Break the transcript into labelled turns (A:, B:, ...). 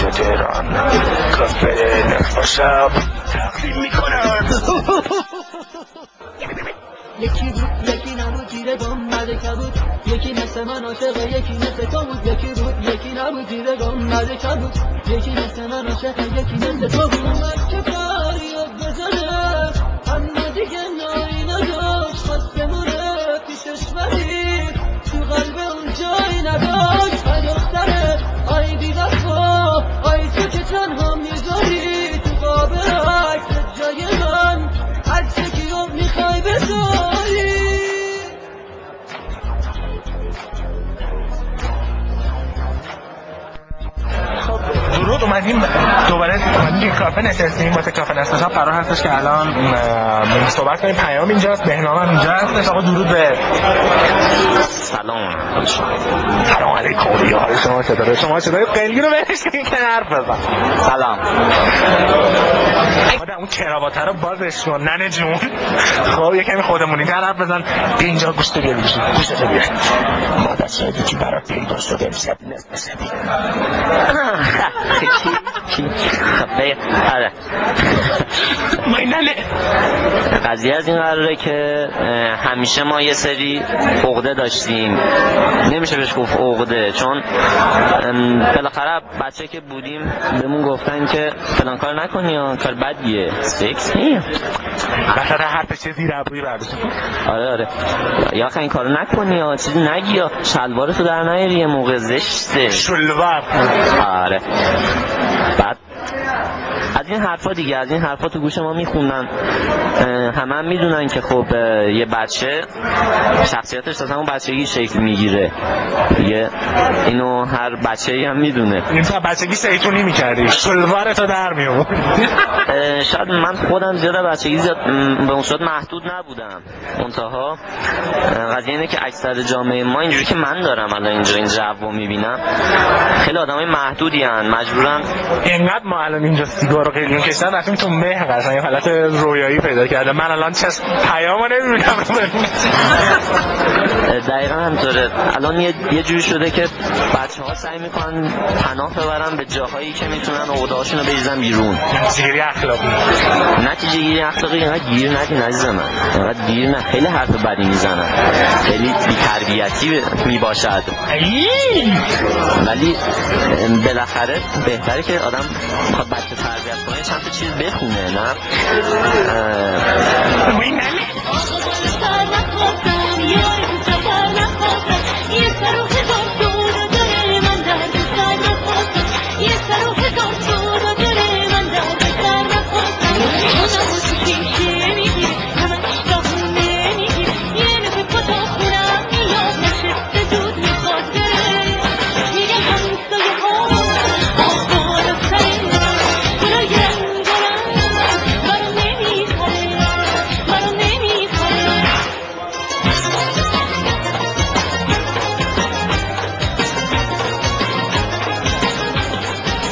A: کافه تهران، کافه نصف شب تقسیم میکنن.
B: یکی بود یکی نبود زیر گام ملکه بود، یکی مثل من عاشق یکی مثل تو بود. یکی بود یکی نبود زیر گام ملکه بود، یکی مثل من عاشق یکی مثل تو بود. اومد که فریاد بزنه اما دیگه نایی نداشت، خواست بمونه پیشش ولی تو قلب اون جایی نداشت. ای دختره ای بی وفا، ای تو که تنها میذاری تو قاب عکس جای من عکس کی رو میخوای بذاری.
A: درود، اومدیم دوباره توی کافه نشستیم واسه کافه نشستیم. قرار هستش که الان صحبت کنیم. پیام اینجاست، بهنام هم اینجا هستش. آقا درود به
C: سلام
A: علیکم. یا شما صدای قلیون رو برشتین که حرف بزن.
C: سلام.
A: اون کراواته رو بازش کن ننه جون. خب یه کمی خودمونی تر حرف بزن. اینجا گوشت بیاری گوشت بیاری. مادر سایدی که برای پیدا شده امشب نصف شدی.
C: آره قضیه از این قراره که همیشه ما یه سری عقده داشتیم، نمیشه بهش گفت عقده، چون بالاخره بچه که بودیم بهمون گفتن که فلان کار نکنی یا کار بدیه، سکس
A: وسط حرف چه زیر ابروی برداشت.
C: آره یا این کارو نکنی یا چیزی نگی یا شلوارتو در نیاری یه موقع زشته
A: شلوار.
C: آره بعد از این حرفا دیگه، از این حرفا تو گوش ما میخوندن. همه میدونن که خب یه بچه شخصیتش اصلا اون بچگی شکل میگیره دیگه، اینو هر بچه‌ای هم میدونه.
A: این تو بچگی شیطونی میکردی، شلوارتو در میومد.
C: شاید من خودم زیاد بچگی زیاد به اون صورت محدود نبودم، منتها قضیه اینه که اکثر جامعه ما اینجوری که من دارم الان اینجا این جو میبینم خیلی آدمای محدودی ان، مجبورن.
A: اینقدر ما الان اینجا سیگار و قلیون کشیدن رفتیم تو مه قشنگ حالت رویایی پیدا کرده. من الان چه پیامو نمیبینم.
C: دقیقا همطوره. الان یه جوری شده که بچه‌ها سعی میکنن پناه ببرن به جاهایی که میتونن عقده‌هاشون رو بریزن بیرون.
A: نتیجه‌گیری اخلاقی.
C: نتیجه‌گیری اخلاقی اینقدر گیر ندین عزیز من، اینقدر گیر نه. خیلی حرف بدی میزنن، خیلی بی‌تربیتی میباشد، ولی بالاخره بهتره که آدم بخواد بچه تربیت کنه چند تا چیز بخونه، نه